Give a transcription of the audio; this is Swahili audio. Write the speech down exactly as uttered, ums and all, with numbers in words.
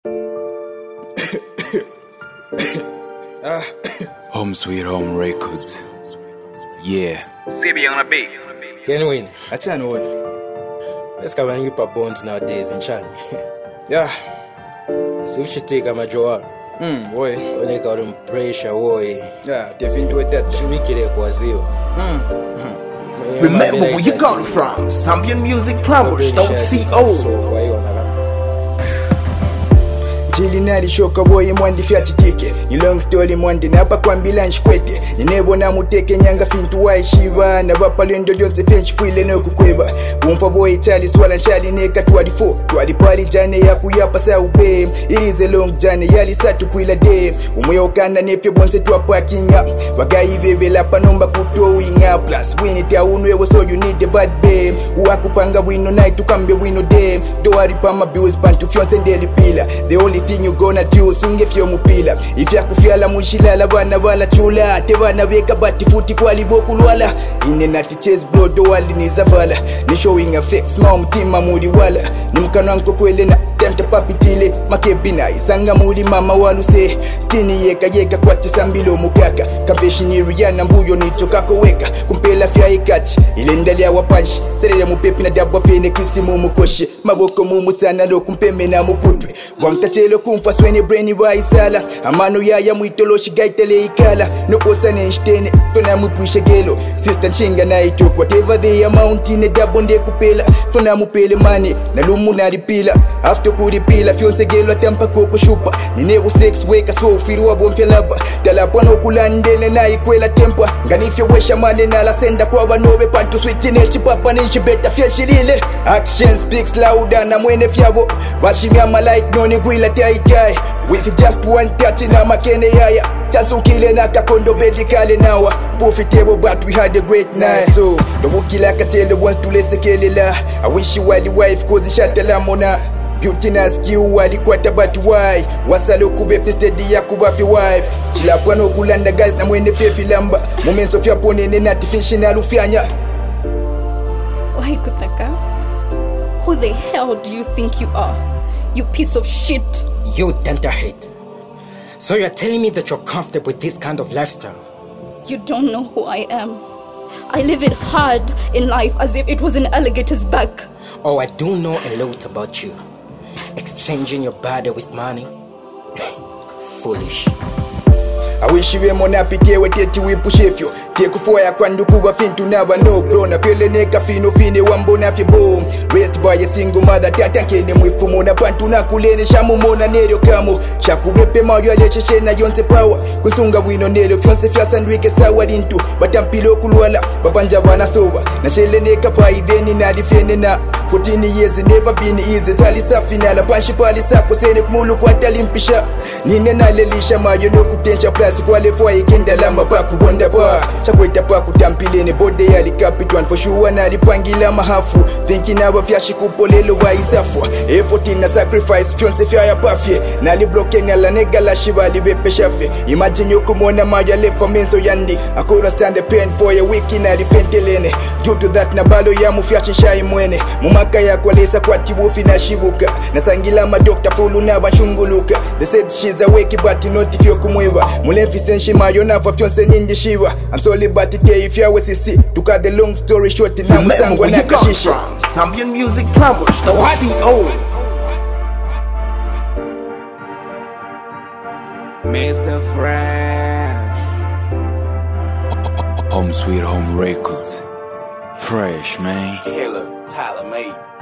Home Sweet Home Records. Yeah. C B on the beat. Can win. I tell you what. Let's come and hip hop bones nowadays in China. Yeah. So if you take a major, Hmm, boy. when they call them pressure, boy, Yeah, definitely with that. should be kidding for zero. Remember where you got from. Zambian Music Plumbers dot co. Jili nari shoka boy mwandi fyati tike ni long story mwandi napa kwa mbilanshi kwete ninebo na muteke nyanga fintu wa ishiva na wapa lendo lyose fenshi fuile no kukweba bumfa boy chali swala nshali neka tuwadi fo tuwadi pari jane ya kuyapa sa ube it is a long jane yali satu kuila de umuyokana nefye bonse tuwa parkinga wagayi veve lapa nomba kuto winga plus wini tia unwewo so you need the bad babe uwakupanga wino night ukambe wino dem doari pama bills pantu fyonse ndeli pila the only thing you gonna do sunge fyo mupila ifya kufyala mushilala bana bala chula te bana beka bati futi kwali bokulwala ine nati chase blood wali nizavala ni showing effects ma mtima muri wala ni mkano wangu kwele na tenta papitile makebina isanga muri mama waluse skini yeka yeka kwa tisambilo mukaka kampeshini Rihanna mbuyo nichoka koweka kumpela fya ikachi ile ndali ya wapanshi serele mupepi na dabwa fene kisimu mukoshi maboko mumu sana no kumpeme na mukutwe wankachelo kumfa swene brainy waisala amano ya ya muitoloshi gaitele ikala no kosa nenstene fona mupwishe gelo sister chinga na itok whatever the amount in double nde kupela fona mupele mani na lumu na ripila after kuripila fyonse gelo tampa koko shupa ninewo sex weka so firu wa bomfya laba dalapano kulandene na ikwela tempa nganifyo wesha mane na la senda kwa banobe pantu switch ne chipapa ninchi beta fyashilile action speaks louder na mwene fyabo bashimya malike noni gwila tai tai with just one touch na makene yaya tasukile na kakondo bedikale nawa profitable but we had a great night so the wukila katele wants to lesekelela I wish you were the wife cause shatala mona beauty na skill walikwata but why wasalo kube festedi ya kubafi wife chila pano kulanda guys na mwene fefi lamba momenso fya ponene na artificial ufyanya. Why Kutaka? Who the hell do you think you are? You piece of shit. You tenterhead. So you're telling me that you're comfortable with this kind of lifestyle? You don't know who I am. I live it hard in life as if it was an alligator's back. Oh, I do know a lot about you. Exchanging your body with money? Foolish. I wish you were mona pite we teti we push efyo Teku foya kwa ndukuwa fintu nawa no bro na fele neka fino fine wambo na fye boom Raised by a single mother tata nkene mwifumo na pantu na kulene shamu mona neryo kamo Shakuwepe mario alecheshe na yonse power Kusunga wino neryo fyonse fya sandwike sawa dintu Batampilo kulwala babanja wana soba Na shele neka pa idheni na difene na fourteen years never been easy Tali safi na la panshi pali sako sene kumulu kwa talimpisha Nine na lelisha mayo no kutensha plus kwa lefwa ikenda lama pa kubonda pa Chakweta pa kutampilene bode ya likapitwan for sure na lipangila mahafu Thinking aba fyashi kupolelo wa isafwa A fourteen na sacrifice fyonse fya ya pafye Na li bloke na la nega la shiva libepe shafe Imagine you kumona maja lefa menso yandi I couldn't stand the pain for a week na lifentelene Due to that na balo ya mufyashi shai mwene Mumaka ya kwa lesa kwa tibufi na shibuka Na sangila madokta fulu na bashunguluka They said she's awake but not if you kumweva Mulemfi senshi mayo na fyonse ninji shiva I'm sorry but today if you was see to cut the long story short na musangwa na kashisha Zambian Music Plumbers dot co. Mister Fresh. Home Sweet Home Records. Fresh, man. Killer, Tyler made.